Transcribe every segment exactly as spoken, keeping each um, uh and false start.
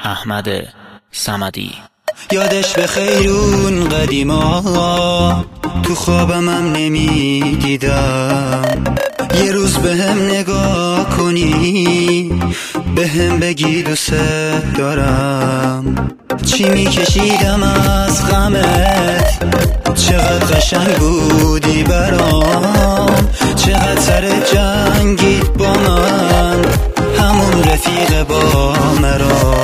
احمد صمدی. یادش به خیرون قدیما تو خوابمم نمیدیدم، یه روز به هم نگاه کنی به هم بگی دوست دارم. چی میکشیدم از غمت، چقدر قشنگ بودی برام، چقدر سر جنگید با من همون رفیق با مرا.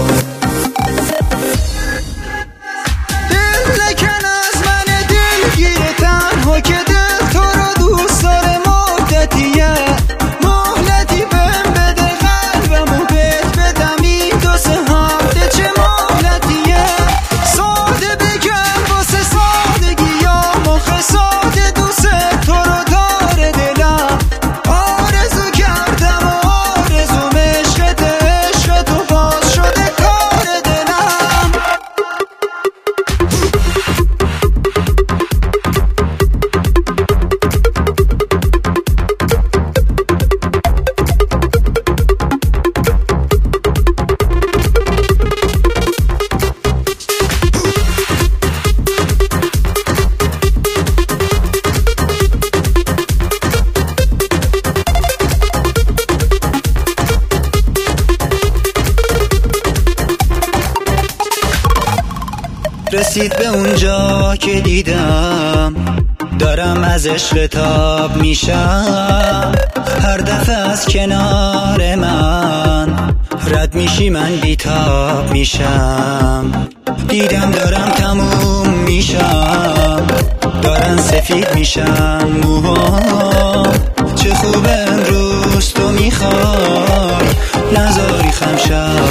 رسید به اونجا که دیدم دارم از عشق تاب میشم، هر دفعه از کنار من رد میشی من بیتاب میشم. دیدم دارم تموم میشم، دارن سفید میشن موهام، چه خوب امروز تو میخوای نذاری خم شم.